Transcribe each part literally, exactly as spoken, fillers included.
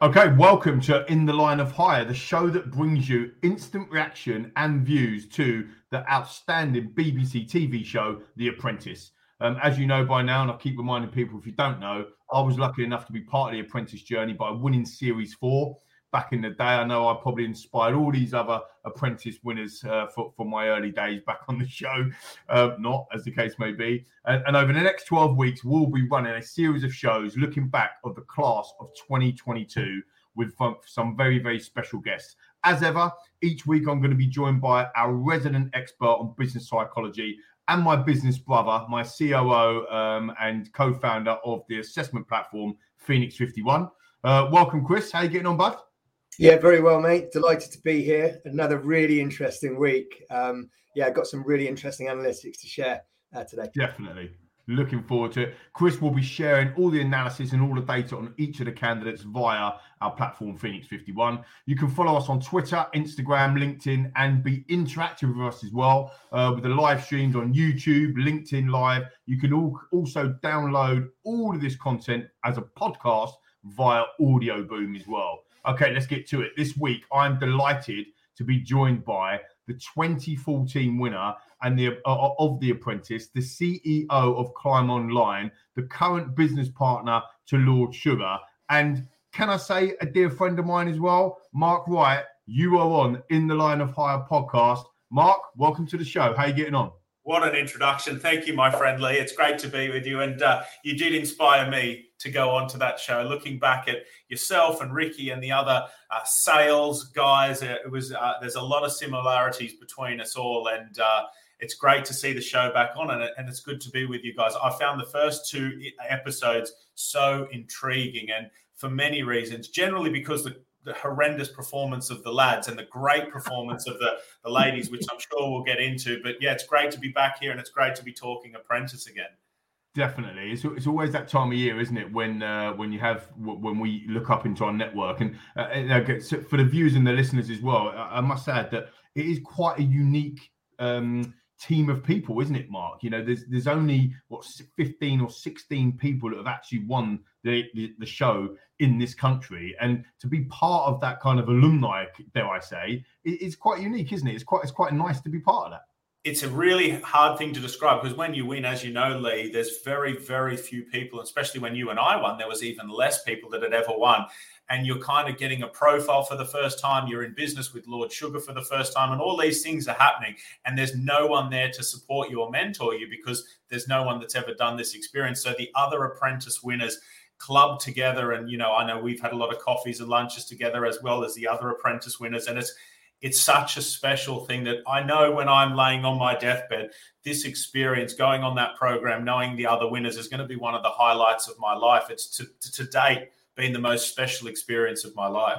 Okay, welcome to In the Line of Hire, the show that brings you instant reaction and views to the outstanding B B C T V show, The Apprentice. Um, as you know by now, and I keep reminding people if you don't know, I was lucky enough to be part of The Apprentice journey by winning Series four. Back in the day, I know I probably inspired all these other Apprentice winners uh, for, for my early days back on the show. Uh, not, as the case may be. And, and over the next twelve weeks, we'll be running a series of shows looking back at the class of twenty twenty-two with some very, very special guests. As ever, each week I'm going to be joined by our resident expert on business psychology and my business brother, my C O O um, and co-founder of the assessment platform, Phoenix fifty-one. Uh, welcome, Chris. How are you getting on, bud? Yeah, very well, mate. Delighted to be here. Another really interesting week. Um, yeah, I've got some really interesting analytics to share uh, today. Definitely. Looking forward to it. Chris will be sharing all the analysis and all the data on each of the candidates via our platform, Phoenix fifty-one. You can follow us on Twitter, Instagram, LinkedIn, and be interactive with us as well uh, with the live streams on YouTube, LinkedIn Live. You can all, also download all of this content as a podcast via Audio Boom as well. Okay, let's get to it. This week, I'm delighted to be joined by the twenty fourteen winner and the uh, of The Apprentice, the C E O of Climb Online, the current business partner to Lord Sugar, and can I say a dear friend of mine as well, Mark Wright. You are on In the Line of Hire podcast. Mark, welcome to the show. How are you getting on? What an introduction. Thank you, my friend Lee. It's great to be with you. And uh, you did inspire me to go on to that show. Looking back at yourself and Ricky and the other uh, sales guys, it was uh, there's a lot of similarities between us all. And uh, it's great to see the show back on. And, and it's good to be with you guys. I found the first two episodes so intriguing, and for many reasons, generally because the the horrendous performance of the lads and the great performance of the, the ladies, which I'm sure we'll get into. But yeah, it's great to be back here and it's great to be talking Apprentice again. Definitely. It's, it's always that time of year, isn't it? When uh, when you have, when we look up into our network and uh, so for the viewers and the listeners as well, I, I must add that it is quite a unique um, team of people, isn't it, Mark? You know, there's there's only what fifteen or sixteen people that have actually won the, the the show in this country, and to be part of that kind of alumni, dare I say, it's quite unique, isn't it? It's quite it's quite nice to be part of that. It's a really hard thing to describe because when you win, as you know, Lee, there's very, very few people, especially when you and I won, there was even less people that had ever won. And you're kind of getting a profile for the first time. You're in business with Lord Sugar for the first time. And all these things are happening. And there's no one there to support you or mentor you because there's no one that's ever done this experience. So the other apprentice winners club together. And, you know, I know we've had a lot of coffees and lunches together as well as the other apprentice winners. And it's it's such a special thing that I know when I'm laying on my deathbed, this experience going on that program, knowing the other winners is going to be one of the highlights of my life. It's to, to, to date been the most special experience of my life.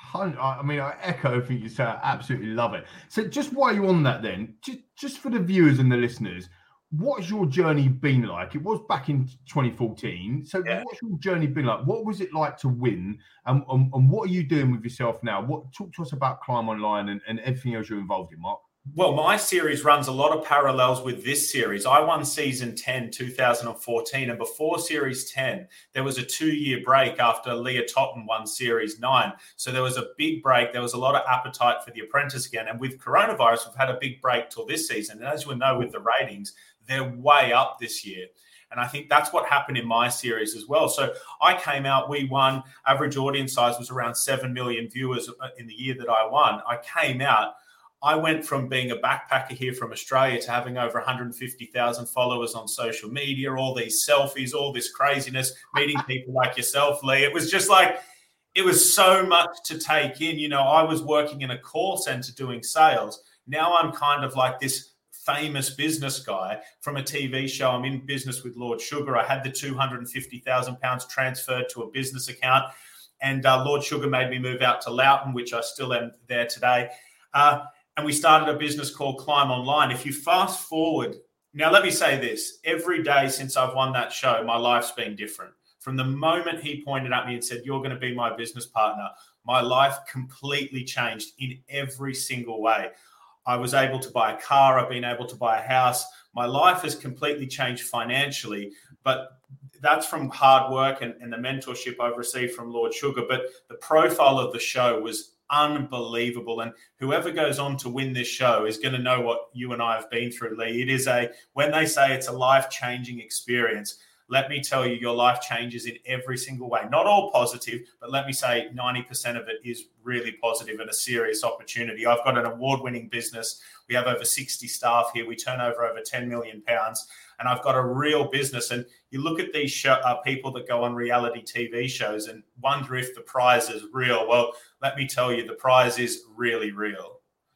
I mean, I echo everything you say. I absolutely love it. So just while you're on that then, just, just for the viewers and the listeners, what's your journey been like? It was back in twenty fourteen. So yeah. What's your journey been like? What was it like to win? And, and, and what are you doing with yourself now? What Talk to us about Climb Online and, and everything else you're involved in, Mark. Well, my series runs a lot of parallels with this series. I won season ten, two thousand fourteen, and before series ten, there was a two-year break after Leah Totten won series nine. So there was a big break. There was a lot of appetite for The Apprentice again. And with coronavirus, we've had a big break till this season. And as you know, with the ratings, they're way up this year. And I think that's what happened in my series as well. So I came out, we won, average audience size was around seven million viewers in the year that I won. I came out. I went from being a backpacker here from Australia to having over one hundred fifty thousand followers on social media, all these selfies, all this craziness, meeting people like yourself, Lee. It was just like, it was so much to take in. You know, I was working in a call center doing sales. Now I'm kind of like this famous business guy from a T V show. I'm in business with Lord Sugar. I had the two hundred fifty thousand pounds transferred to a business account, and uh, Lord Sugar made me move out to Loughton, which I still am there today. Uh, And we started a business called Climb Online. If you fast forward, now let me say this, every day since I've won that show, my life's been different. From the moment he pointed at me and said, you're going to be my business partner, my life completely changed in every single way. I was able to buy a car. I've been able to buy a house. My life has completely changed financially. But that's from hard work and, and the mentorship I've received from Lord Sugar. But the profile of the show was unbelievable. And whoever goes on to win this show is going to know what you and I have been through, Lee. It is a, when they say it's a life-changing experience, let me tell you, your life changes in every single way. Not all positive, but let me say ninety percent of it is really positive and a serious opportunity. I've got an award-winning business. We have over sixty staff here. We turn over over ten million pounds. And I've got a real business. And you look at these show, uh, people that go on reality T V shows and wonder if the prize is real. Well, let me tell you, the prize is really real.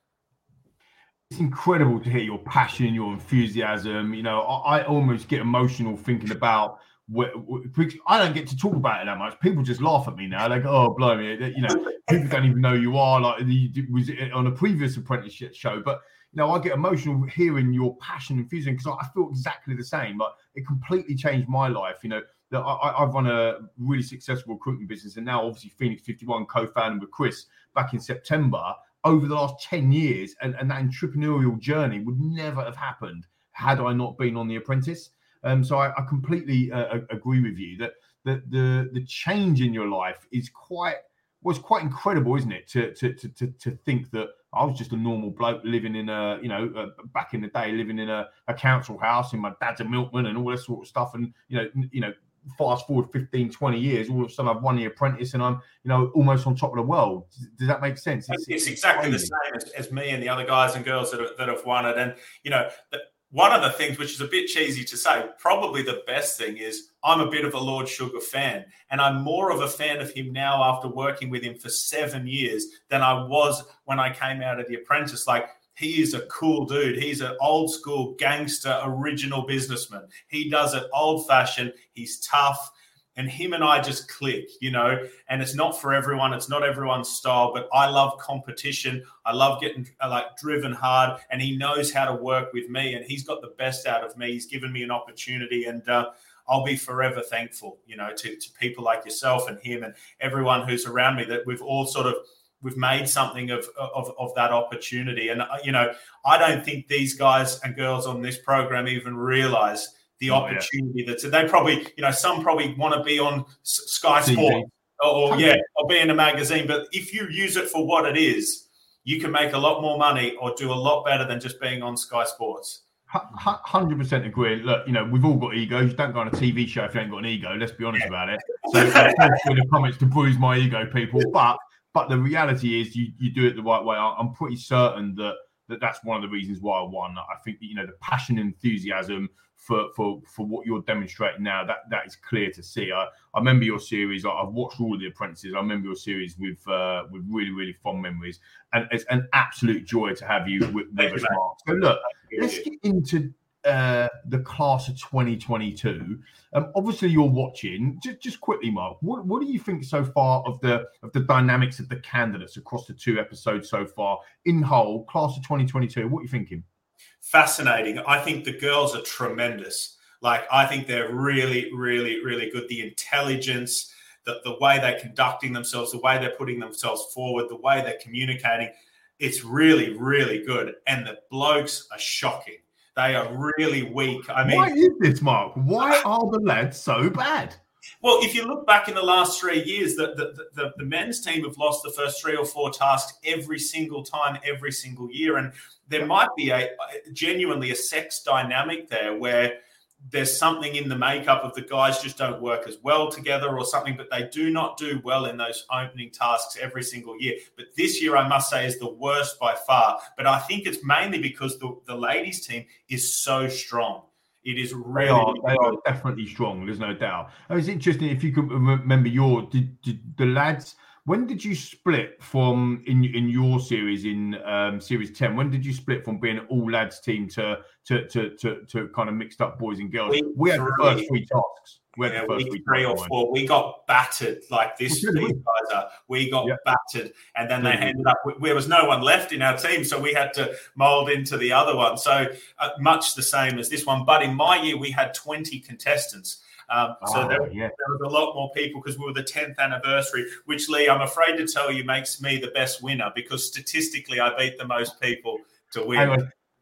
It's incredible to hear your passion, your enthusiasm. You know, I, I almost get emotional thinking about what, what, I don't get to talk about it that much. People just laugh at me now. Like, oh, blimey, you know, people don't even know you are. Like, you was on a previous apprenticeship show, but you know, I get emotional hearing your passion and enthusiasm because I feel exactly the same. Like, it completely changed my life. You know, that I, I've run a really successful recruitment business, and now obviously Phoenix fifty-one, co-founded with Chris back in September. Over the last ten years, and, and that entrepreneurial journey would never have happened had I not been on The Apprentice. Um, so I, I completely uh, agree with you that the, the the change in your life is quite was quite incredible, isn't it? To to to to, to think that I was just a normal bloke living in a, you know, uh, back in the day, living in a, a council house, and my dad's a milkman and all this sort of stuff, and you know, you know. Fast forward fifteen, twenty years, all of a sudden I've won The Apprentice and I'm, you know, almost on top of the world. Does that make sense? It's, it's exactly crazy. The same as, as me and the other guys and girls that have, that have won it. And, you know, the, one of the things, which is a bit cheesy to say, probably the best thing is I'm a bit of a Lord Sugar fan. And I'm more of a fan of him now after working with him for seven years than I was when I came out of The Apprentice. Like, he is a cool dude. He's an old school gangster, original businessman. He does it old fashioned. He's tough. And him and I just click, you know, and it's not for everyone. It's not everyone's style, but I love competition. I love getting like driven hard, and he knows how to work with me, and he's got the best out of me. He's given me an opportunity, and uh, I'll be forever thankful, you know, to, to people like yourself and him and everyone who's around me, that we've all sort of we've made something of, of, of that opportunity. And, you know, I don't think these guys and girls on this program even realize the oh, opportunity yeah. that's, they probably, you know, some probably want to be on Sky Sport or, or yeah, or be in a magazine. But if you use it for what it is, you can make a lot more money or do a lot better than just being on Sky Sports. one hundred percent agree. Look, you know, we've all got egos. You don't go on a T V show if you ain't got an ego. Let's be honest about it. So uh, in the comments to bruise my ego, people. But But the reality is you, you do it the right way. I'm pretty certain that, that that's one of the reasons why I won. I think that, you know, the passion and enthusiasm for, for, for what you're demonstrating now, that, that is clear to see. I, I remember your series. I've watched all of The Apprentices. I remember your series with uh, with really, really fond memories. And it's an absolute joy to have you with, with us, Mark. So look, let's get into uh, the class of twenty twenty-two. Um, obviously, you're watching. Just, just quickly, Mark. What, what do you think so far of the of the dynamics of the candidates across the two episodes so far in whole? Class of twenty twenty-two. What are you thinking? Fascinating. I think the girls are tremendous. Like, I think they're really, really, really good. The intelligence, the the way they're conducting themselves, the way they're putting themselves forward, the way they're communicating. It's really, really good. And the blokes are shocking. They are really weak. I mean, why is this, Mark? Why are the lads so bad? Well, if you look back in the last three years, the, the, the, the men's team have lost the first three or four tasks every single time, every single year. And there might be a, a genuinely a sex dynamic there where there's something in the makeup of the guys just don't work as well together or something, but they do not do well in those opening tasks every single year. But this year, I must say, is the worst by far. But I think it's mainly because the, the ladies' team is so strong. It is really, they are, they are definitely strong. There's no doubt. Oh, it's interesting if you could remember your did, did the lads. When did you split from in in your series in um, series ten? When did you split from being an all lads team to to to to, to kind of mixed up boys and girls? We, we had the first three tasks. We had yeah, the first week three, three or four. We got battered like this. Well, these guys are. We got yeah. battered, and then they ended up. There was no one left in our team, so we had to mould into the other one. So uh, much the same as this one. But in my year, we had twenty contestants. Um, so oh, there, yeah. there was a lot more people because we were the tenth anniversary, which, Lee, I'm afraid to tell you makes me the best winner because statistically I beat the most people to win. Anyway,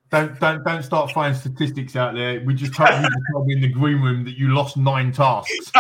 Don't don't don't start finding statistics out there. We just told, you just told me in the green room that you lost nine tasks.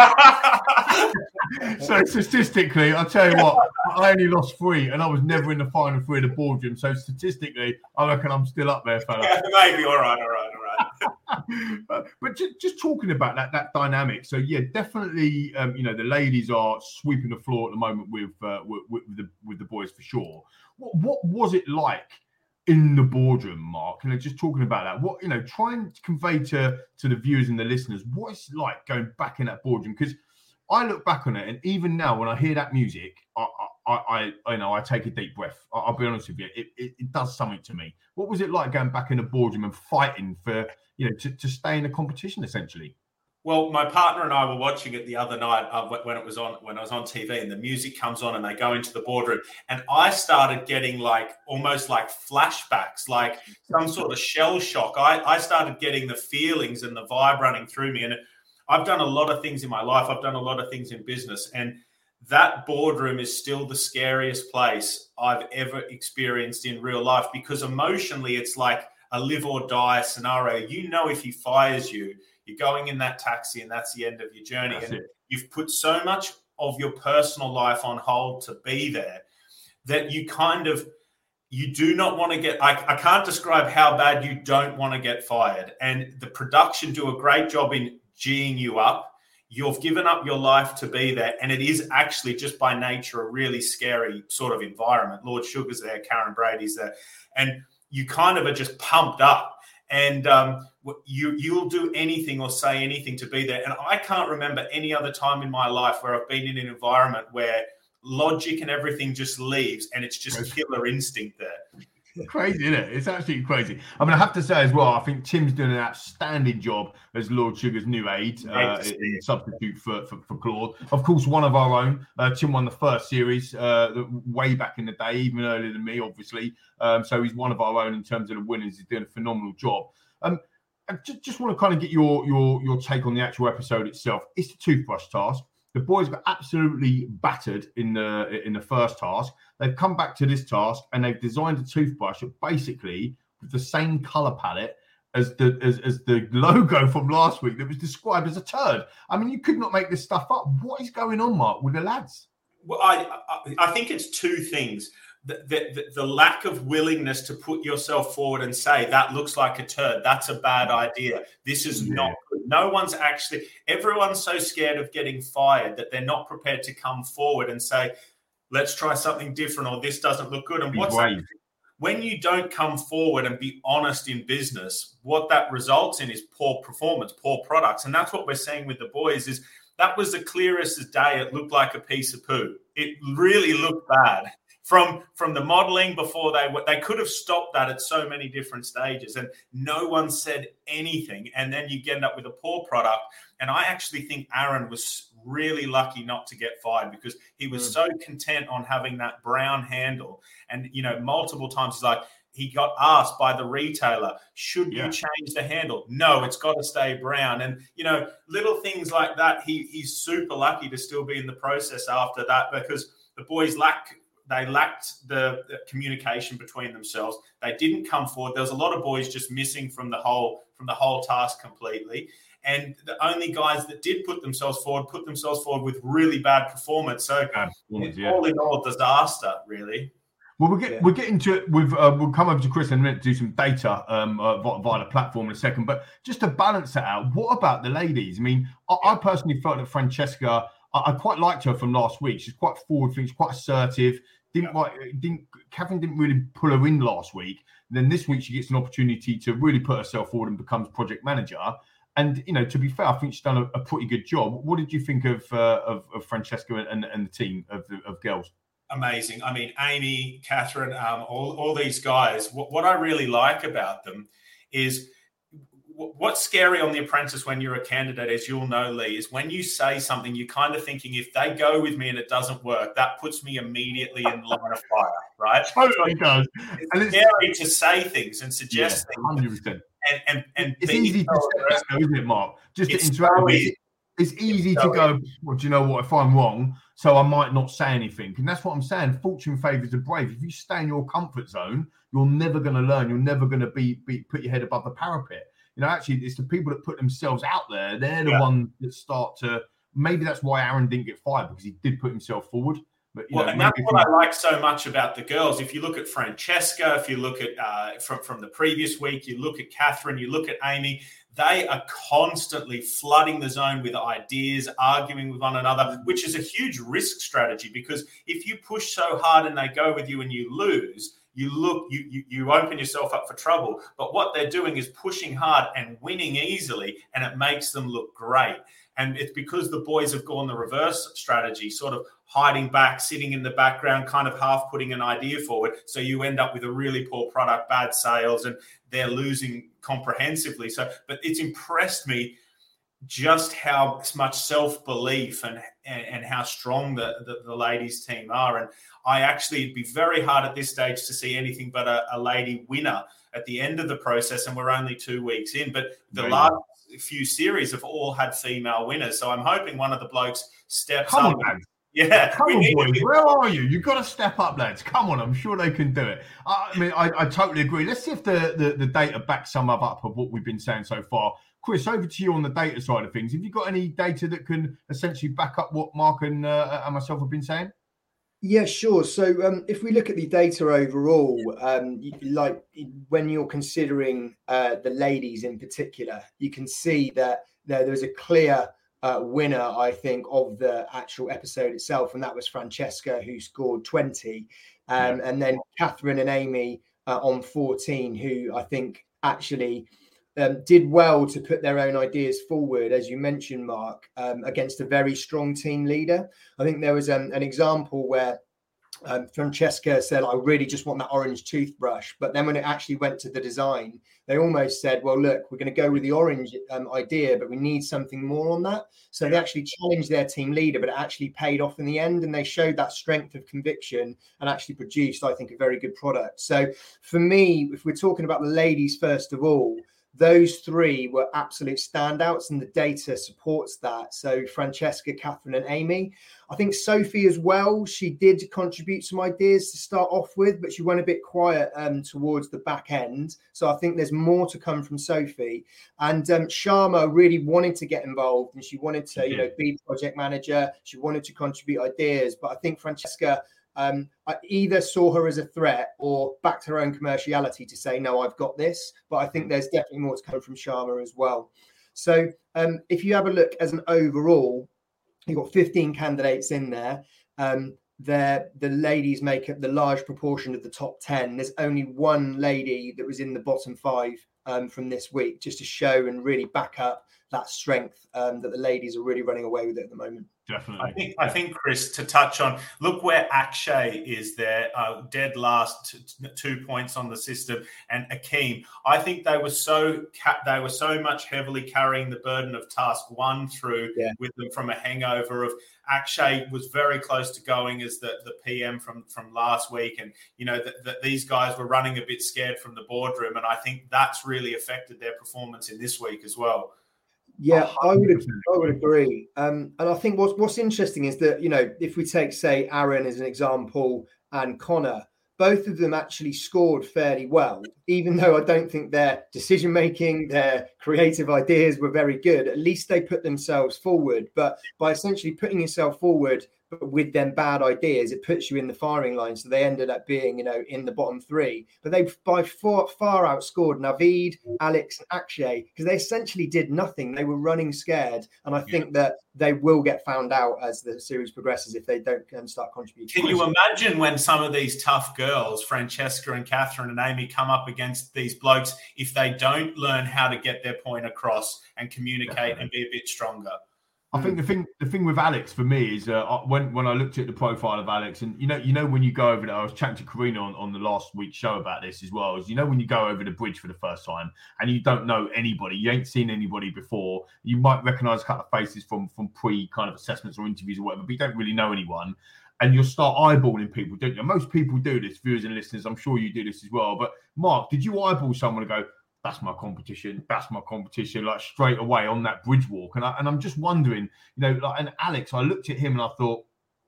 So statistically, I'll tell you what, I only lost three, and I was never in the final three of the boardroom. So statistically, I reckon I'm still up there, fella. Yeah, maybe. All right, all right, all right. but but just, just talking about that that dynamic. So yeah, definitely. Um, you know, the ladies are sweeping the floor at the moment with uh, with, with the with the boys for sure. What what was it like in the boardroom, Mark? You know, just talking about that. What you know, try and convey to to the viewers and the listeners what it's like going back in that boardroom, because I look back on it, and even now when I hear that music, I, I, I, I you know, I take a deep breath. I, I'll be honest with you, it, it, it does something to me. What was it like going back in the boardroom and fighting for, you know, to, to stay in the competition essentially? Well, my partner and I were watching it the other night uh, when it was on, when I was on T V, and the music comes on and they go into the boardroom, and I started getting like almost like flashbacks, like some sort of shell shock. I, I started getting the feelings and the vibe running through me, and it, I've done a lot of things in my life. I've done a lot of things in business, and that boardroom is still the scariest place I've ever experienced in real life, because emotionally it's like a live or die scenario. You know, if he fires you, you're going in that taxi and that's the end of your journey. That's and it. You've put so much of your personal life on hold to be there that you kind of, you do not want to get, I, I can't describe how bad you don't want to get fired. And the production do a great job in G'ing you up. You've given up your life to be there. And it is actually just by nature a really scary sort of environment. Lord Sugar's there, Karen Brady's there. And you kind of are just pumped up. And um, you, you'll do anything or say anything to be there. And I can't remember any other time in my life where I've been in an environment where logic and everything just leaves and it's just killer instinct there. Crazy, isn't it? It's absolutely crazy. I mean, I have to say as well, I think Tim's doing an outstanding job as Lord Sugar's new aide, uh, in substitute for, for, for Claude. Of course, one of our own. Uh, Tim won the first series uh, way back in the day, even earlier than me, obviously. Um, so he's one of our own in terms of the winners. He's doing a phenomenal job. Um, I just, just want to kind of get your your your take on the actual episode itself. It's the toothbrush task. The boys got absolutely battered in the in the first task. They've come back to this task and they've designed a toothbrush that basically with the same color palette as the as, as the logo from last week that was described as a turd. I mean, you could not make this stuff up. What is going on, Mark, with the lads? Well, I I, I think it's two things. The, the, the lack of willingness to put yourself forward and say, that looks like a turd. That's a bad idea. This is yeah. not good. No one's actually, everyone's so scared of getting fired that they're not prepared to come forward and say, let's try something different, or this doesn't look good. And what's that? When you don't come forward and be honest in business, what that results in is poor performance, poor products. And that's what we're seeing with the boys is that was the clearest as day. It looked like a piece of poo. It really looked bad. From from the modeling before they they could have stopped that at so many different stages, and no one said anything. And then you end up with a poor product. And I actually think Aaron was really lucky not to get fired because he was mm. so content on having that brown handle. And, you know, multiple times he's like, he got asked by the retailer, should yeah. you change the handle? No, it's got to stay brown. And, you know, little things like that. He he's super lucky to still be in the process after that because the boys lack They lacked the, the communication between themselves. They didn't come forward. There was a lot of boys just missing from the whole from the whole task completely. And the only guys that did put themselves forward put themselves forward with really bad performance. So it's yeah. all in all disaster, really. Well, we'll get yeah. we'll get into it. With uh, we'll come over to Chris in a minute to do some data um, uh, via the platform in a second. But just to balance that out, what about the ladies? I mean, I, I personally felt that Francesca. I, I quite liked her from last week. She's quite forward-thinking, she's quite assertive. Didn't like didn't Catherine didn't really pull her in last week. And then this week she gets an opportunity to really put herself forward and becomes project manager. And you know, to be fair, I think she's done a, a pretty good job. What did you think of uh, of, of Francesca and, and the team of the, of girls? Amazing. I mean, Amy, Catherine, um, all all these guys. What, what I really like about them is. What's scary on The Apprentice when you're a candidate, as you'll know, Lee, is when you say something, you're kind of thinking, if they go with me and it doesn't work, that puts me immediately in the line of fire, right? Totally does. It's and it's scary to say things and suggest yeah, things. one hundred percent. And, and, and it's easy to say that, though, isn't it, Mark? Just it's to interact so with easy. it. It's easy to go, well, do you know what, if I'm wrong, so I might not say anything. And that's what I'm saying. Fortune favors the brave. If you stay in your comfort zone, you're never going to learn. You're never going to be, be put your head above the parapet. You know, actually, it's the people that put themselves out there. They're the yeah. ones that start to, maybe that's why Aaron didn't get fired, because he did put himself forward. But, you well, know, and that's what I like so much about the girls. If you look at Francesca, if you look at uh, from, from the previous week, you look at Catherine, you look at Amy, they are constantly flooding the zone with ideas, arguing with one another, which is a huge risk strategy, because if you push so hard and they go with you and you lose, you look, you, you you open yourself up for trouble. But what they're doing is pushing hard and winning easily, and it makes them look great. And it's because the boys have gone the reverse strategy, sort of hiding back, sitting in the background, kind of half putting an idea forward. So you end up with a really poor product, bad sales, and they're losing comprehensively. So, but it's impressed me just how much self-belief and, and, and how strong the, the, the ladies team are. And I actually, it'd be very hard at this stage to see anything but a, a lady winner at the end of the process. And we're only two weeks in, but the right. last few series have all had female winners. So I'm hoping one of the blokes steps Come up. On, lads. Yeah. Come on, boys. Where are you? You've got to step up, lads. Come on. I'm sure they can do it. I mean, I, I totally agree. Let's see if the, the, the data backs some of up of what we've been saying so far. Chris, over to you on the data side of things. Have you got any data that can essentially back up what Mark and, uh, and myself have been saying? Yeah, sure. So um, if we look at the data overall, um, like when you're considering uh, the ladies in particular, you can see that there, there's a clear uh, winner, I think, of the actual episode itself, and that was Francesca, who scored twenty. Um, yeah. And then Catherine and Amy uh, on fourteen, who I think actually um, did well to put their own ideas forward, as you mentioned, Mark, um, against a very strong team leader. I think there was um, an example where Um, Francesca said, I really just want that orange toothbrush. But then when it actually went to the design, they almost said, well, look, we're going to go with the orange um, idea, but we need something more on that. So they actually challenged their team leader, but it actually paid off in the end. And they showed that strength of conviction and actually produced, I think, a very good product. So for me, if we're talking about the ladies, first of all, those three were absolute standouts, and the data supports that. So Francesca, Catherine, and Amy. I think Sophie as well, she did contribute some ideas to start off with, but she went a bit quiet um, towards the back end. So I think there's more to come from Sophie. And um, Sharma really wanted to get involved, and she wanted to, you know, be project manager. She wanted to contribute ideas. But I think Francesca Um, I either saw her as a threat or backed her own commerciality to say, no, I've got this. But I think there's definitely more to come from Sharma as well. So um, if you have a look as an overall, you've got fifteen candidates in there. Um, the ladies make up the large proportion of the top ten. There's only one lady that was in the bottom five um, from this week, just to show and really back up that strength um, that the ladies are really running away with it at the moment. Definitely. I think, I think, Chris, to touch on, look where Akshay is there, uh, dead last, t- two points on the system, and Akeem. I think they were so ca- they were so much heavily carrying the burden of task one through yeah. with them from a hangover of Akshay was very close to going as the, the P M from, from last week, and you know that the, these guys were running a bit scared from the boardroom, and I think that's really affected their performance in this week as well. Yeah, I would I would agree. Um, and I think what's what's interesting is that, you know, if we take, say, Aaron as an example and Connor, both of them actually scored fairly well, even though I don't think their decision making, their creative ideas were very good. At least they put themselves forward. But by essentially putting yourself forward with them bad ideas, it puts you in the firing line. So they ended up being, you know, in the bottom three. But they by far, far outscored Naveed, Alex, and Akshay, because they essentially did nothing. They were running scared. And I think yeah. that they will get found out as the series progresses if they don't um, start contributing. Can you imagine when some of these tough girls, Francesca and Catherine and Amy, come up against these blokes, if they don't learn how to get their point across and communicate Definitely. and be a bit stronger? I think the thing the thing with Alex for me is uh, when when I looked at the profile of Alex, and you know you know when you go over there, I was chatting to Karina on, on the last week's show about this as well, is you know when you go over the bridge for the first time and you don't know anybody, you ain't seen anybody before, you might recognise a couple of faces from from pre kind of assessments or interviews or whatever, but you don't really know anyone, and you'll start eyeballing people, don't you? Most people do this, viewers and listeners, I'm sure you do this as well. But Mark, did you eyeball someone and go, that's my competition. That's my competition. Like straight away on that bridge walk, and I, and I'm just wondering, you know, like and Alex, I looked at him and I thought,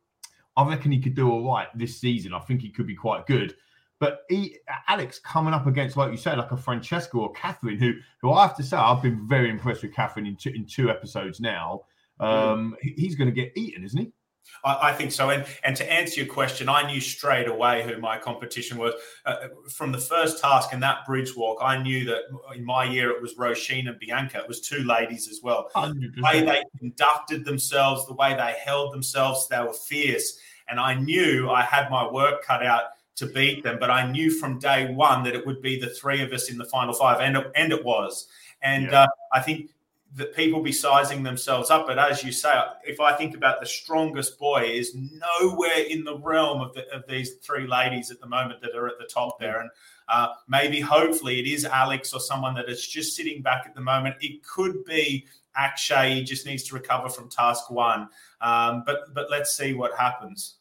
I reckon he could do all right this season. I think he could be quite good. But he, Alex coming up against, like you say, like a Francesca or Catherine, who, who I have to say, I've been very impressed with Catherine in two, in two episodes now. Um, mm. He's going to get eaten, isn't he? I, I think so. And and to answer your question, I knew straight away who my competition was. Uh, from the first task in that bridge walk, I knew that in my year it was Roisin and Bianca. It was two ladies as well. one hundred percent. The way they conducted themselves, the way they held themselves, they were fierce. And I knew I had my work cut out to beat them, but I knew from day one that it would be the three of us in the final five, and it, and it was. And yeah. uh, I think that people be sizing themselves up, but as you say, if I think about the strongest boy is nowhere in the realm of, the, of these three ladies at the moment that are at the top there. And uh, maybe, hopefully, it is Alex or someone that is just sitting back at the moment. It could be Akshay. He just needs to recover from task one. Um, but but let's see what happens.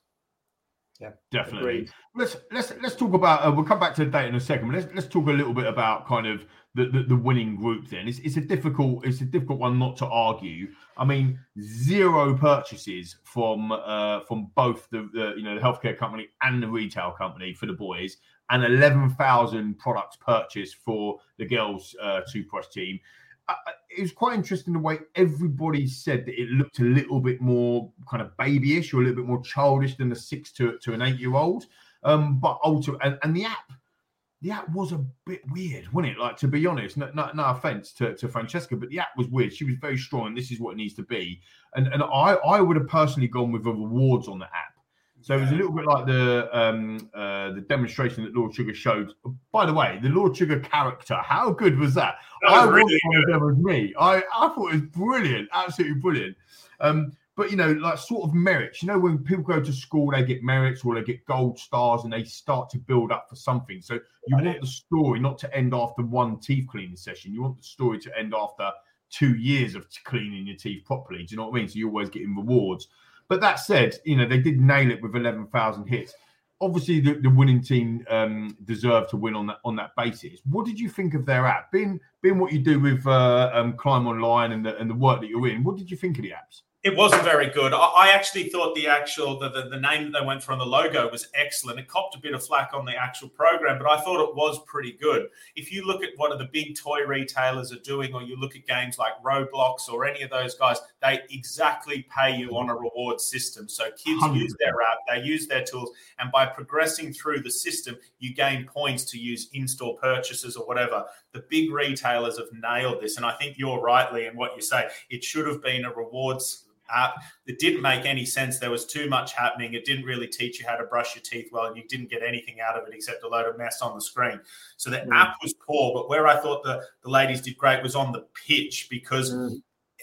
Yeah, definitely. Agreed. Let's let's let's talk about. Uh, we'll come back to the date in a second. But let's let's talk a little bit about kind of the, the, the winning group. Then it's it's a difficult it's a difficult one not to argue. I mean, zero purchases from uh, from both the, the you know the healthcare company and the retail company for the boys, and eleven thousand products purchased for the girls' uh, toothbrush team. Uh, it was quite interesting the way everybody said that it looked a little bit more kind of babyish or a little bit more childish than the six to, to an eight-year-old. Um, but ultimately, and, and the app, the app was a bit weird, wasn't it? Like, to be honest, no, no, no offense to, to Francesca, but the app was weird. She was very strong, and this is what it needs to be. And and I, I would have personally gone with the rewards on the app. So it was a little bit like the um, uh, the demonstration that Lord Sugar showed. By the way, the Lord Sugar character, how good was that? that was I really want them with me. I, I thought it was brilliant, absolutely brilliant. Um, but, you know, like sort of merits. You know, when people go to school, they get merits or they get gold stars and they start to build up for something. So you want the story not to end after one teeth cleaning session. You want the story to end after two years of cleaning your teeth properly. Do you know what I mean? So you're always getting rewards. But that said, you know, they did nail it with eleven thousand hits. Obviously, the, the winning team um, deserved to win on that on that basis. What did you think of their app? Being, being what you do with uh, um, Climb Online and the, and the work that you're in, what did you think of the apps? It wasn't very good. I, I actually thought the actual, the, the, the name that they went for on the logo was excellent. It copped a bit of flack on the actual program, but I thought it was pretty good. If you look at what the big toy retailers are doing, or you look at games like Roblox or any of those guys, they exactly pay you on a reward system. So kids one hundred percent use their app, they use their tools, and by progressing through the system, you gain points to use in-store purchases or whatever. The big retailers have nailed this, and I think you're right, Lee, in what you say. It should have been a rewards app. It didn't make any sense. There was too much happening. It didn't really teach you how to brush your teeth well, and you didn't get anything out of it except a load of mess on the screen. So the mm. app was poor, but where I thought the, the ladies did great was on the pitch, because mm.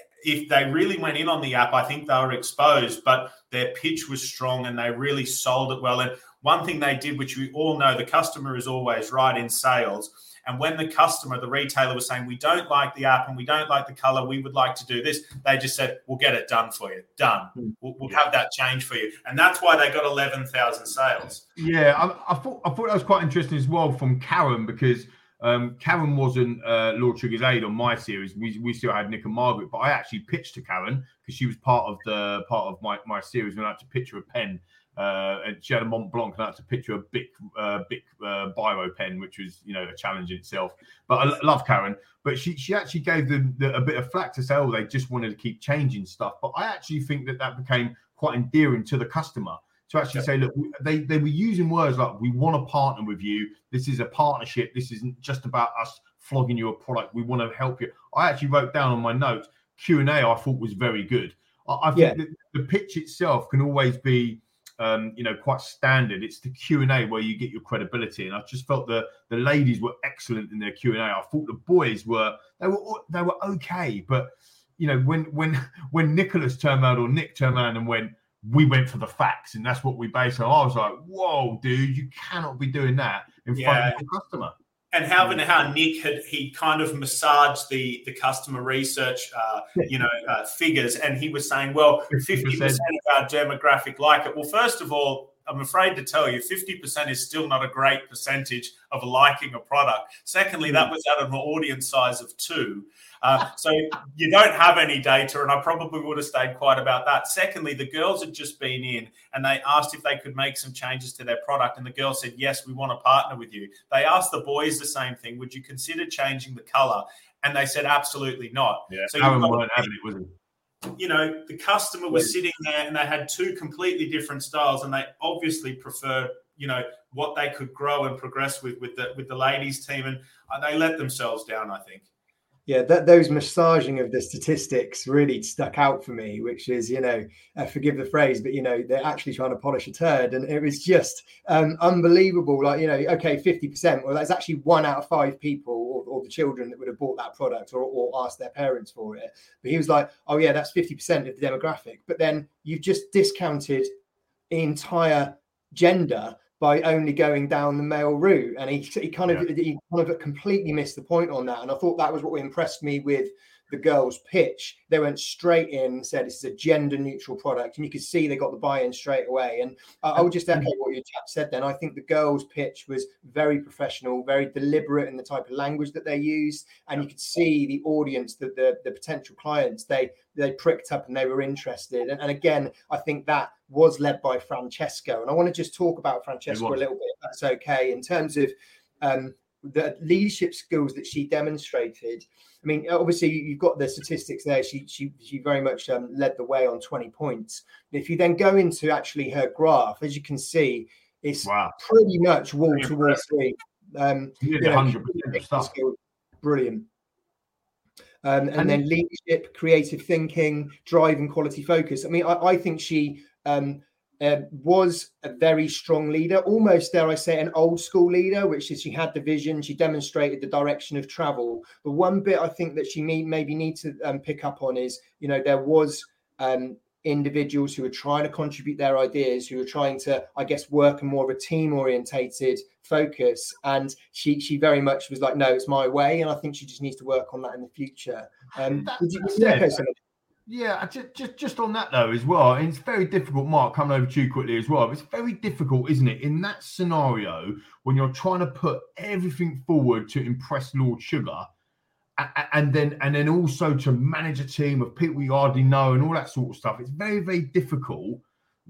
if they really went in on the app, I think they were exposed, but their pitch was strong and they really sold it well. And one thing they did, which we all know, the customer is always right in sales. And when the customer, the retailer, was saying, we don't like the app and we don't like the color, we would like to do this, they just said, we'll get it done for you. Done. We'll, we'll have that change for you. And that's why they got eleven thousand sales. Yeah, I, I thought I thought that was quite interesting as well from Karen, because um, Karen wasn't uh, Lord Sugar's aide on my series. We we still had Nick and Margaret, but I actually pitched to Karen because she was part of the part of my, my series when I had to pitch her a pen. Uh, and she had a Mont Blanc, and I had to picture a big, uh, big uh, biro pen, which was, you know, a challenge in itself. But I love Karen. But she she actually gave them the, a bit of flack to say, oh, they just wanted to keep changing stuff. But I actually think that that became quite endearing to the customer to actually yeah. say, look, they, they were using words like, we want to partner with you. This is a partnership. This isn't just about us flogging you a product. We want to help you. I actually wrote down on my notes, Q and A I thought was very good. I, I think yeah. that the pitch itself can always be, Um, you know, quite standard. It's the Q and A where you get your credibility, and I just felt the the ladies were excellent in their Q and A. I thought the boys were they were they were okay, but you know, when when when Nicholas turned around or Nick turned around and went, we went for the facts, and that's what we based on. I was like, whoa, dude, you cannot be doing that in yeah. front of the customer. And how and how Nick had he kind of massaged the the customer research, uh, you know, uh, figures, and he was saying, well, fifty percent of our demographic like it. Well, first of all, I'm afraid to tell you, fifty percent is still not a great percentage of liking a product. Secondly, that was at an audience size of two. Uh, so you don't have any data, and I probably would have stayed quiet about that. Secondly, the girls had just been in and they asked if they could make some changes to their product, and the girls said, yes, we want to partner with you. They asked the boys the same thing. Would you consider changing the colour? And they said, absolutely not. Yeah, so Aaron weren't having it, was he? You know, the customer was sitting there and they had two completely different styles, and they obviously preferred, you know, what they could grow and progress with with the with the ladies team, and they let themselves down, I think. Yeah, that, those massaging of the statistics really stuck out for me, which is, you know, uh, forgive the phrase, but, you know, they're actually trying to polish a turd. And it was just um, unbelievable. Like, you know, okay, fifty percent. Well, that's actually one out of five people or, or the children that would have bought that product or, or asked their parents for it. But he was like, oh, yeah, that's fifty percent of the demographic. But then you've just discounted the entire gender by only going down the male route. And he, he kind of yeah. he kind of completely missed the point on that. And I thought that was what impressed me with the girls' pitch. They went straight in and said, this is a gender neutral product. And you could see they got the buy-in straight away. And uh, I would just echo what your chap said then. I think the girls' pitch was very professional, very deliberate in the type of language that they used. And you could see the audience, the, the, the potential clients, they they pricked up and they were interested. And, and again, I think that was led by Francesco. And I want to just talk about Francesco a little bit, if that's okay, in terms of um, the leadership skills that she demonstrated. I mean, obviously, you've got the statistics there. She she she very much um, led the way on twenty points. If you then go into actually her graph, as you can see, it's wow. pretty much wall to wall three. Um, you know, one hundred percent stuff. Brilliant. Um, and, and then leadership, creative thinking, drive and quality focus. I mean, I, I think she um, uh, was a very strong leader, almost, dare I say, an old school leader, which is she had the vision, she demonstrated the direction of travel. But one bit I think that she may, maybe need to um, pick up on is, you know, there was um, individuals who were trying to contribute their ideas, who were trying to, I guess, work in more of a team orientated focus. And she she very much was like, no, it's my way. And I think she just needs to work on that in the future. Um, that, would you, would you echo something? Yeah, just, just just on that though as well, and it's very difficult, Mark, coming over to you quickly as well. It's very difficult, isn't it, in that scenario when you're trying to put everything forward to impress Lord Sugar, and then and then also to manage a team of people you hardly know and all that sort of stuff. It's very, very difficult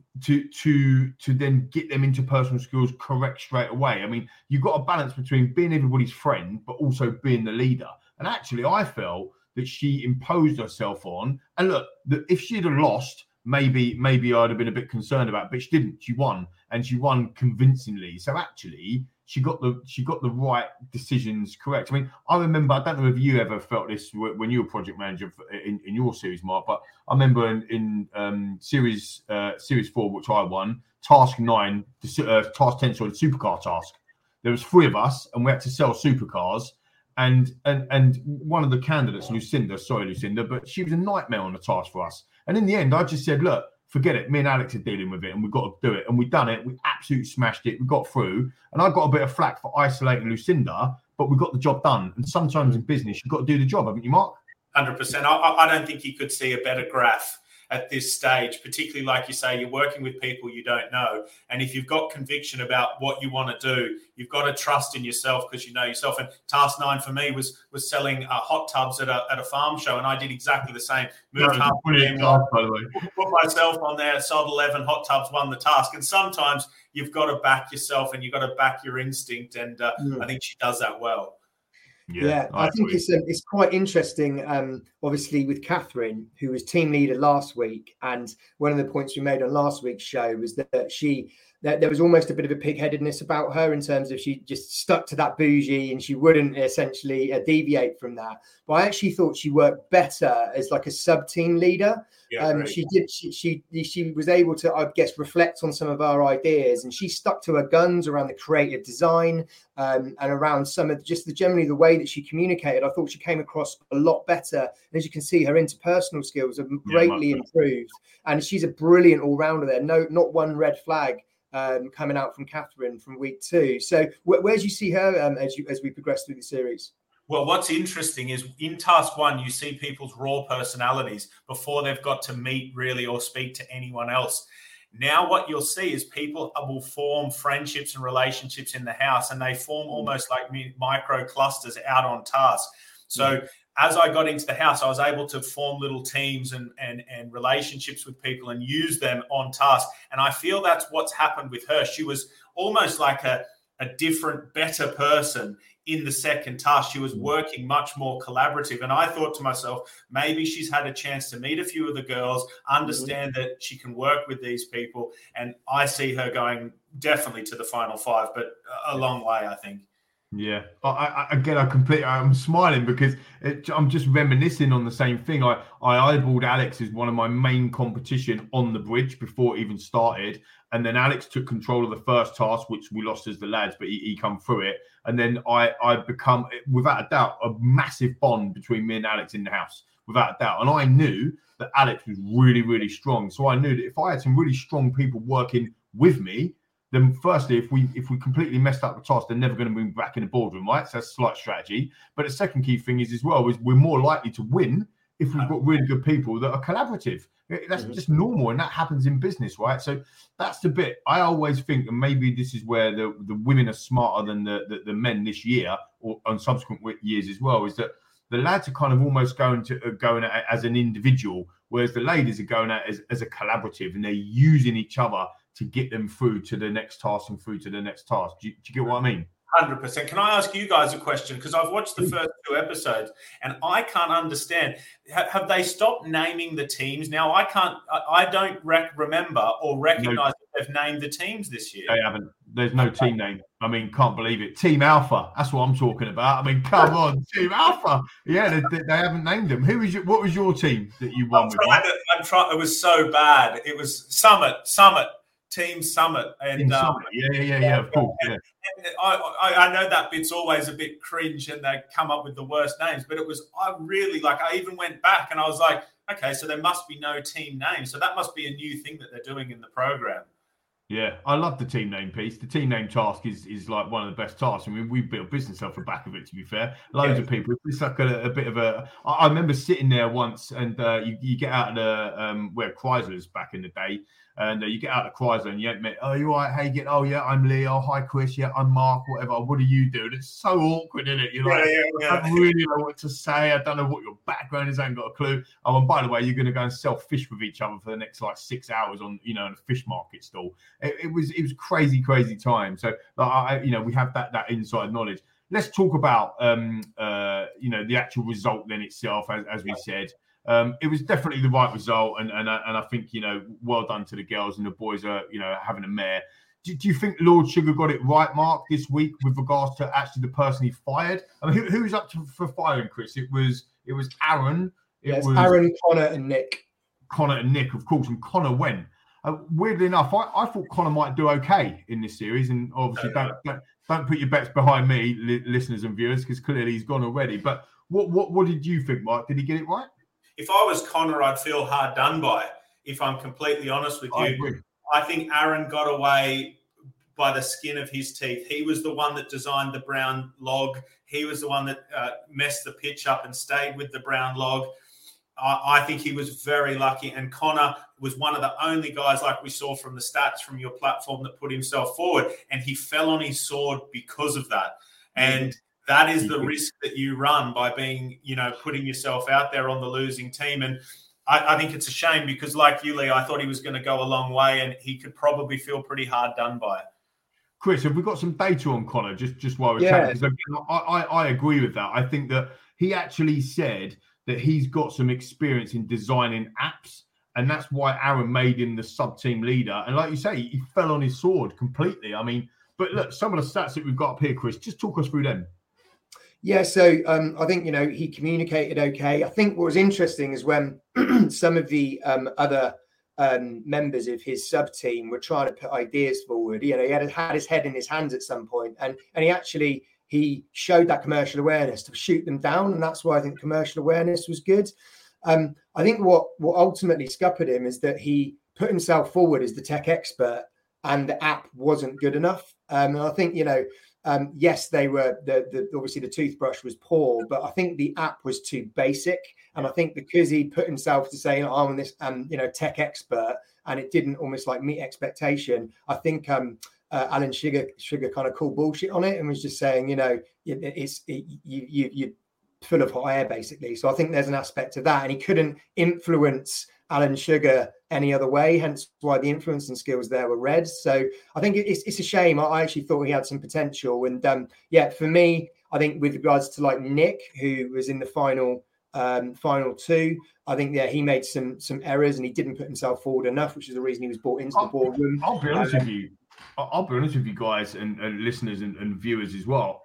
to to to then get them interpersonal skills correct straight away. I mean, you've got a balance between being everybody's friend but also being the leader. And actually, I felt that she imposed herself on. And look, the, if she'd have lost, maybe maybe I'd have been a bit concerned about it, but she didn't. She won, and she won convincingly. So actually, she got the she got the right decisions correct. I mean, I remember, I don't know if you ever felt this when you were project manager in, in your series, Mark, but I remember in, in um, series uh, series four, which I won, task nine, the, uh, task ten, sorry, the supercar task. There was three of us, and we had to sell supercars. And and and one of the candidates, Lucinda, sorry, Lucinda, but she was a nightmare on the task for us. And in the end, I just said, look, forget it. Me and Alex are dealing with it, and we've got to do it. And we've done it. We absolutely smashed it. We got through. And I got a bit of flack for isolating Lucinda, but we got the job done. And sometimes in business, you've got to do the job, haven't you, Mark? one hundred percent. I, I don't think you could see a better graph at this stage, particularly like you say, you're working with people you don't know. And if you've got conviction about what you want to do, you've got to trust in yourself because you know yourself. And task nine for me was was selling uh, hot tubs at a at a farm show, and I did exactly the same. Moved half task, by the way. Put myself on there, sold eleven hot tubs, won the task. And sometimes you've got to back yourself and you've got to back your instinct. And uh, yeah. I think she does that well. Yeah, yeah I, I think it's um, it's quite interesting, um, obviously, with Catherine, who was team leader last week. And one of the points we made on last week's show was that she that there was almost a bit of a pig-headedness about her in terms of she just stuck to that bougie and she wouldn't essentially uh, deviate from that. But I actually thought she worked better as like a sub-team leader. Yeah, um, she did. She, she she was able to, I guess, reflect on some of our ideas, and she stuck to her guns around the creative design um, and around some of just the generally the way that she communicated. I thought she came across a lot better, and as you can see, her interpersonal skills have greatly yeah, improved, and she's a brilliant all-rounder there. No, not one red flag um, coming out from Catherine from week two. So, wh- where do you see her um, as you as we progress through the series? Well, what's interesting is in task one, you see people's raw personalities before they've got to meet really or speak to anyone else. Now what you'll see is people will form friendships and relationships in the house, and they form almost like micro clusters out on task. So mm-hmm. as I got into the house, I was able to form little teams and, and, and relationships with people and use them on task. And I feel that's what's happened with her. She was almost like a, a different, better person in the second task. She was working much more collaborative. And I thought to myself, maybe she's had a chance to meet a few of the girls, understand mm-hmm. that she can work with these people. And I see her going definitely to the final five, but a long way, I think. Yeah, I, I, again, I completely, I'm smiling because it, I'm just reminiscing on the same thing. I, I eyeballed Alex as one of my main competition on the bridge before it even started. And then Alex took control of the first task, which we lost as the lads, but he, he come through it. And then I, I become, without a doubt, a massive bond between me and Alex in the house, without a doubt. And I knew that Alex was really, really strong. So I knew that if I had some really strong people working with me, then firstly, if we if we completely messed up the task, they're never going to move back in the boardroom, right? So that's a slight strategy. But the second key thing is as well, is we're more likely to win if we've got really good people that are collaborative. That's mm-hmm. just normal, and that happens in business, right? So that's the bit. I always think, and maybe this is where the, the women are smarter than the, the, the men this year, or on subsequent years as well, is that the lads are kind of almost going to uh, going at it as an individual, whereas the ladies are going at it as, as a collaborative, and they're using each other to get them through to the next task and through to the next task. Do you, do you get what I mean? one hundred percent. Can I ask you guys a question? Because I've watched the first two episodes and I can't understand. Have, have they stopped naming the teams now? I can't, I, I don't rec- remember or recognize no. that they've named the teams this year. They haven't. There's no okay. team name. I mean, can't believe it. Team Alpha. That's what I'm talking about. I mean, come on, Team Alpha. Yeah, they, they, they haven't named them. Who was your, what was your team that you won I'm with? Trying to, I'm trying. It was so bad. It was Summit, Summit. Team Summit, and Team Summit. Um, yeah, yeah, yeah, of course. Yeah. And, and I, I, I know that bit's always a bit cringe, and they come up with the worst names. But it was, I really like. I even went back, and I was like, okay, so there must be no team name. So that must be a new thing that they're doing in the program. Yeah, I love the team name piece. The team name task is is like one of the best tasks. I mean, we built business off the back of it, to be fair. Loads yeah. of people. It's like a, a bit of a... I, I remember sitting there once, and uh, you, you get out of the... Um, where Chrysler's back in the day, and uh, you get out of Chrysler, and you admit, oh, you all right? How you get? Oh, yeah, I'm Lee. Oh, hi, Chris. Yeah, I'm Mark, whatever. What do you do? And it's so awkward, isn't it? You're like, yeah, yeah, yeah. I don't really know what to say. I don't know what your background is. I haven't got a clue. Oh, and by the way, you're going to go and sell fish with each other for the next, like, six hours on, you know, on a fish market stall. It, it was... It was crazy, crazy time. So, like, I, you know, we have that that inside knowledge. Let's talk about, um, uh, you know, the actual result then itself. As, as we said, um, it was definitely the right result, and and and I think, you know, well done to the girls, and the boys are, you know, having a mare. Do, do you think Lord Sugar got it right, Mark, this week with regards to actually the person he fired? I mean, who, who was up to, for firing, Chris? It was it was Aaron. It yes, was Aaron, Connor, and Nick. Connor and Nick, of course, and Connor went. Uh, weirdly enough, I, I thought Connor might do okay in this series, and obviously don't don't, don't put your bets behind me, li- listeners and viewers, because clearly he's gone already. But what what what did you think, Mark? Did he get it right? If I was Connor, I'd feel hard done by. If I'm completely honest with you, I agree. I think Aaron got away by the skin of his teeth. He was the one that designed the brown log. He was the one that uh, messed the pitch up and stayed with the brown log. I think he was very lucky, and Connor was one of the only guys, like we saw from the stats from your platform, that put himself forward, and he fell on his sword because of that. And that is the risk that you run by being, you know, putting yourself out there on the losing team. And I, I think it's a shame because, like you, Lee, I thought he was going to go a long way, and he could probably feel pretty hard done by. Chris, have we got some data on Connor? Just just while we're yeah. chatting, because I, I I agree with that. I think that he actually said that he's got some experience in designing apps, and that's why Aaron made him the sub-team leader. And like you say, he fell on his sword completely. I mean, but look, some of the stats that we've got up here, Chris, just talk us through them. Yeah, so um, I think, you know, he communicated okay. I think what was interesting is when some of the um, other um, members of his sub-team were trying to put ideas forward. You know, he had, had his head in his hands at some point, and, and he actually... he showed that commercial awareness to shoot them down. And that's why I think commercial awareness was good. Um, I think what, what ultimately scuppered him is that he put himself forward as the tech expert, and the app wasn't good enough. Um, and I think, you know, um, yes, they were, the, the obviously the toothbrush was poor, but I think the app was too basic. And I think because he put himself to say, oh, I'm this, um, you know, tech expert, and it didn't almost like meet expectation. I think um, uh, Alan Sugar Sugar kind of called bullshit on it and was just saying, you know, it, it's it, you you you full of hot air basically. So I think there's an aspect of that, and he couldn't influence Alan Sugar any other way, hence why the influencing skills there were red. So I think it's it's a shame. I actually thought he had some potential, and um, yeah, for me, I think with regards to like Nick, who was in the final um, final two, I think yeah he made some some errors and he didn't put himself forward enough, which is the reason he was brought into the I'll, boardroom. I'll be honest um, with you. I'll be honest with you guys and, and listeners and, and viewers as well.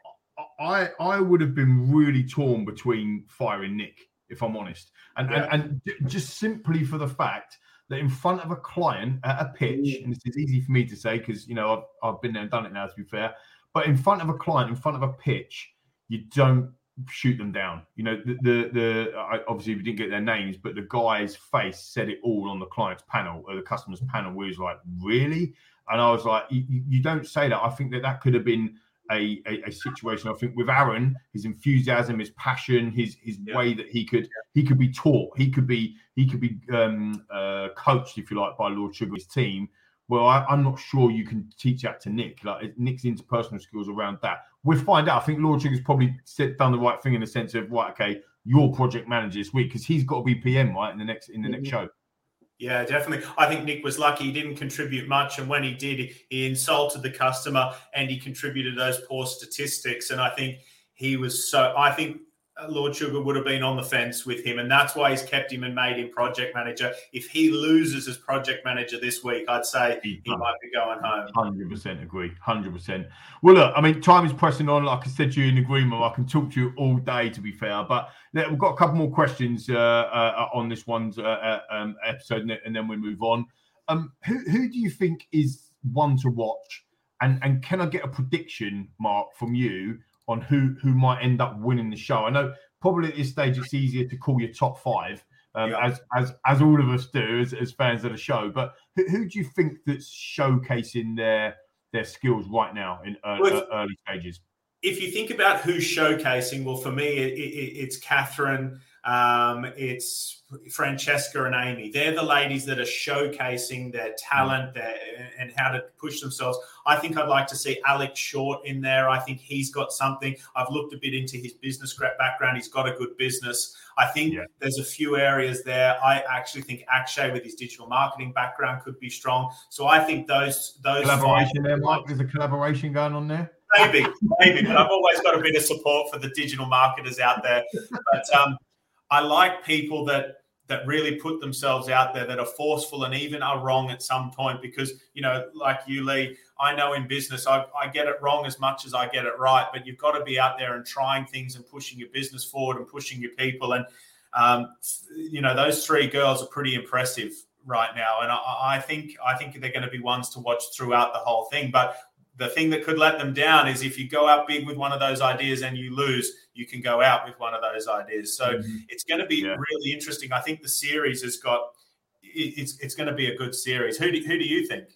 I I would have been really torn between firing Nick, if I'm honest, and Yeah. and, and just simply for the fact that in front of a client at a pitch, and this is easy for me to say because you know I've I've been there and done it now, to be fair, but in front of a client, in front of a pitch, you don't shoot them down. You know, the the, the I, obviously we didn't get their names, but the guy's face said it all on the client's panel or the customer's panel. Where he was like, really? And I was like, you, you don't say that. I think that that could have been A, a, a situation. I think with Aaron, his enthusiasm, his passion, his his Yeah. way that he could he could be taught, he could be he could be um, uh, coached, if you like, by Lord Sugar's team. Well, I, I'm not sure you can teach that to Nick. Like Nick's interpersonal skills around that, we'll find out. I think Lord Sugar's probably said, done the right thing in the sense of right, okay, you're project manager this week because he's got to be P M right in the next in the next show. Yeah, definitely. I think Nick was lucky. He didn't contribute much. And when he did, he insulted the customer and he contributed those poor statistics. And I think he was so, I think Lord Sugar would have been on the fence with him. And that's why he's kept him and made him project manager. If he loses as project manager this week, I'd say he might be going home. one hundred percent agree. one hundred percent. Well, look, I mean, time is pressing on. Like I said to you in agreement, I can talk to you all day, to be fair. But we've got a couple more questions uh, uh, on this one's uh, um, episode, and then we move on. Um, who, who do you think is one to watch? And, and can I get a prediction, Mark, from you on who, who might end up winning the show? I know probably at this stage it's easier to call your top five, um, yeah. as as as all of us do as, as fans of the show. But who, who do you think that's showcasing their their skills right now in early, well, early stages? If you think about who's showcasing, well, for me, it, it, it's Catherine, um, it's Francesca and Amy. They're the ladies that are showcasing their talent their, and how to push themselves. I think I'd like to see Alex Short in there. I think he's got something. I've looked a bit into his business background. He's got a good business. I think yeah. there's a few areas there. I actually think Akshay with his digital marketing background could be strong. So I think those those collaboration there, Mike. There's a collaboration going on there. Maybe, maybe, but I've always got a bit of support for the digital marketers out there. But um, I like people that that really put themselves out there, that are forceful and even are wrong at some point. Because, you know, like you, Lee, I know in business, I, I get it wrong as much as I get it right. But you've got to be out there and trying things and pushing your business forward and pushing your people. And, um, you know, those three girls are pretty impressive right now. And I, I think I think they're going to be ones to watch throughout the whole thing. But the thing that could let them down is if you go out big with one of those ideas and you lose, you can go out with one of those ideas. So mm-hmm. it's going to be yeah. really interesting. I think the series has got it's it's going to be a good series. Who do, who do you think?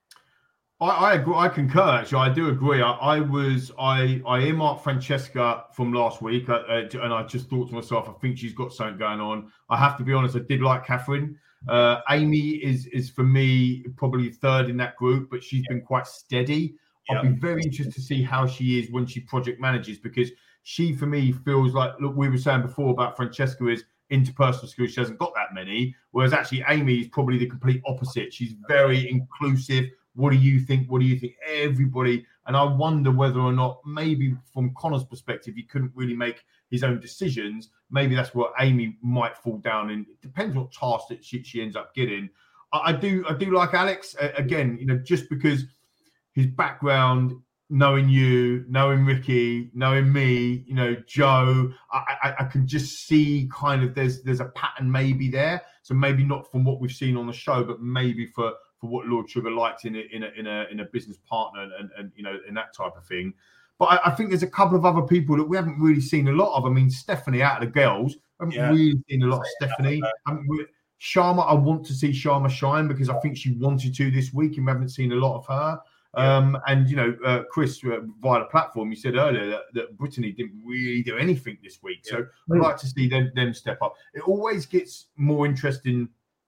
I, I agree. I concur. Actually, I do agree. I, I was I I earmarked Francesca from last week, uh, and I just thought to myself, I think she's got something going on. I have to be honest. I did like Catherine. Uh, Amy is is for me probably third in that group, but she's yeah. been quite steady. I'll yep. be very interested to see how she is when she project manages, because she, for me, feels like, look, we were saying before about Francesca is interpersonal skills. She hasn't got that many, whereas actually Amy is probably the complete opposite. She's very inclusive. What do you think? What do you think? Everybody. And I wonder whether or not maybe from Connor's perspective, he couldn't really make his own decisions. Maybe that's where Amy might fall down. And it depends what task that she, she ends up getting. I, I do I do like Alex. Uh, again, you know, just because his background, knowing you, knowing Ricky, knowing me, you know, Joe, I, I, I can just see kind of there's there's a pattern maybe there. So maybe not from what we've seen on the show, but maybe for for what Lord Sugar likes in a in a in a in a business partner and, and, and you know, in that type of thing. But I, I think there's a couple of other people that we haven't really seen a lot of. I mean, Stephanie out of the girls, I haven't yeah. really seen a lot of Stephanie. I mean, Sharma, I want to see Sharma shine because I think she wanted to this week, and we haven't seen a lot of her. Yeah. Um, and, you know, uh, Chris, uh, via the platform, you said earlier that, that Brittany didn't really do anything this week. Yeah. So I'd like to see them, them step up. It always gets more interesting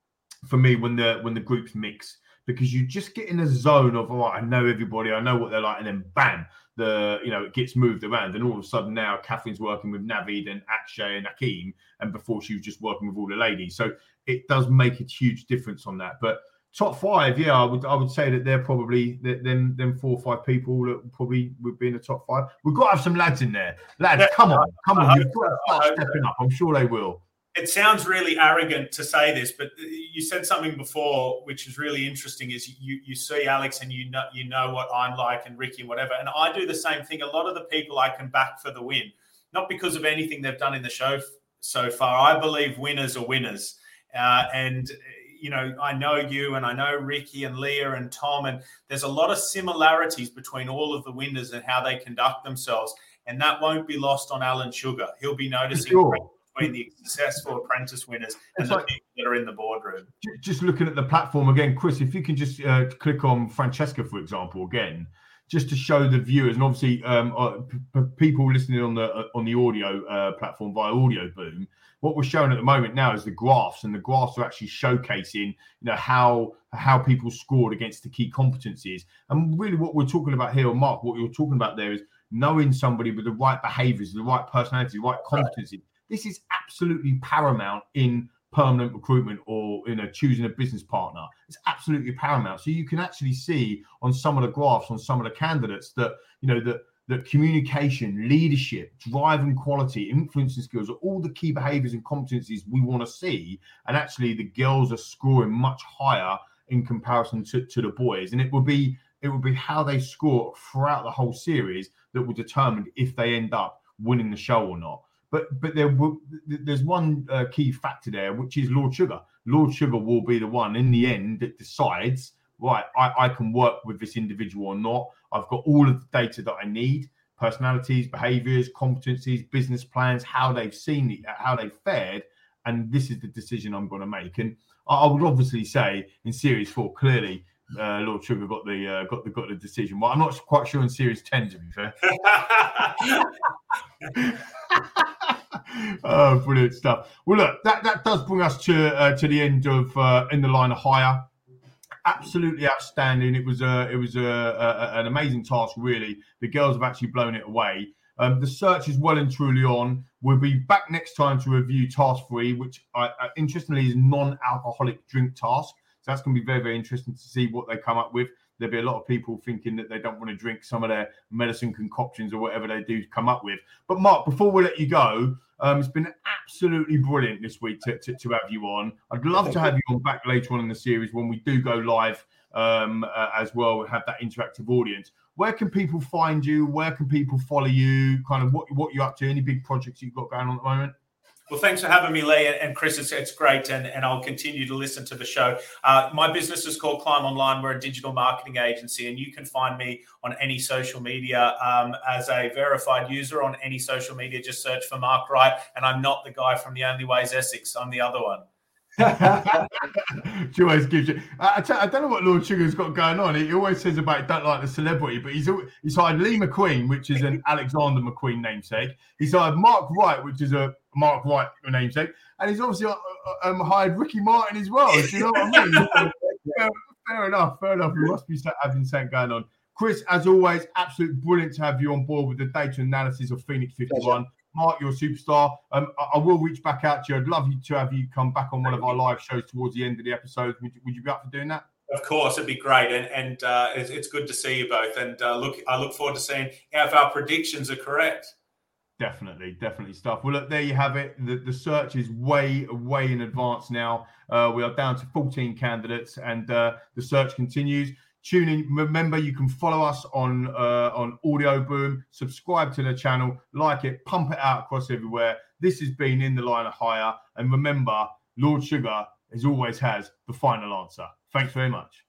for me when the when the groups mix, because you just get in a zone of, oh, I know everybody, I know what they're like, and then bam, the you know it gets moved around, and all of a sudden now Catherine's working with Navid and Akshay and Akeem, and before she was just working with all the ladies. So it does make a huge difference on that. But top five, yeah, I would I would say that they're probably them them four or five people that probably would be in the top five. We've got to have some lads in there. Lads, yeah, come on, come on, you've got to so. start stepping up. I'm sure they will. It sounds really arrogant to say this, but you said something before which is really interesting. Is you you see Alex and you know you know what I'm like and Ricky and whatever, and I do the same thing. A lot of the people I can back for the win, not because of anything they've done in the show so far. I believe winners are winners, uh, and you know I know you and I know Ricky and Leah and Tom, and there's a lot of similarities between all of the winners and how they conduct themselves, and that won't be lost on Alan Sugar. He'll be noticing. Sure. Between the successful apprentice winners and it's the like, people that are in the boardroom. Just looking at the platform again, Chris, if you can just uh, click on Francesca, for example, again, just to show the viewers, and obviously um, uh, p- p- people listening on the uh, on the audio uh, platform via Audio Boom, what we're showing at the moment now is the graphs, and the graphs are actually showcasing, you know, how how people scored against the key competencies. And really what we're talking about here, or Mark, what you're talking about there is knowing somebody with the right behaviours, the right personality, the right competency. Right. This is absolutely paramount in permanent recruitment or, you know, choosing a business partner. It's absolutely paramount. So you can actually see on some of the graphs, on some of the candidates that, you know, that that communication, leadership, drive and quality, influencing skills are all the key behaviors and competencies we want to see. And actually the girls are scoring much higher in comparison to, to the boys. And it will be it will be how they score throughout the whole series that will determine if they end up winning the show or not. But but there will, there's one uh, key factor there, which is Lord Sugar. Lord Sugar will be the one in the end that decides, right, I, I can work with this individual or not. I've got all of the data that I need, personalities, behaviors, competencies, business plans, how they've seen it, how they've fared, and this is the decision I'm going to make. And I would obviously say in Series four, clearly, Uh, Lord Sugar got the uh, got the got the decision. Well, I'm not quite sure in Series ten, to be fair. Oh, brilliant stuff. Well, look, that, that does bring us to uh, to the end of uh, In the Line of Hire. Absolutely outstanding. It was a it was a, a, an amazing task, really. The girls have actually blown it away. Um, the search is well and truly on. We'll be back next time to review Task Three, which uh, interestingly is non-alcoholic drink task. So that's going to be very, very interesting to see what they come up with. There'll be a lot of people thinking that they don't want to drink some of their medicine concoctions or whatever they do come up with. But Mark, before we let you go, um, it's been absolutely brilliant this week to, to, to have you on. I'd love to have you on back later on in the series when we do go live um, uh, as well, have that interactive audience. Where can people find you? Where can people follow you? Kind of what, what you're up to? Any big projects you've got going on at the moment? Well, thanks for having me, Lee. And Chris, it's, it's great. And, and I'll continue to listen to the show. Uh, my business is called Climb Online. We're a digital marketing agency, and you can find me on any social media um, as a verified user on any social media. Just search for Mark Wright. And I'm not the guy from The Only Ways Essex. I'm the other one. She always gives you. I, I, I don't know what Lord Sugar's got going on. He always says about don't like the celebrity, but he's he's hired Lee McQueen, which is an Alexander McQueen namesake. He's hired Mark Wright, which is a Mark Wright namesake, and he's obviously um, hired Ricky Martin as well. Do you know what I mean? fair, fair enough, fair enough. We must be having something going on. Chris, as always, absolutely brilliant to have you on board with the data analysis of Phoenix fifty-one. Pleasure. Mark, you're a superstar. Um, I, I will reach back out to you. I'd love you to have you come back on one of our live shows towards the end of the episode. Would you, would you be up for doing that? Of course, it'd be great, and and uh, it's, it's good to see you both. And uh, look, I look forward to seeing if our predictions are correct. Definitely, definitely stuff. Well, look, there you have it. The, the search is way, way in advance now. Uh, we are down to fourteen candidates, and uh, the search continues. Tune in. Remember, you can follow us on uh, on Audio Boom. Subscribe to the channel, like it, pump it out across everywhere. This has been In the Line of Hire, and remember, Lord Sugar, as always, has the final answer. Thanks very much.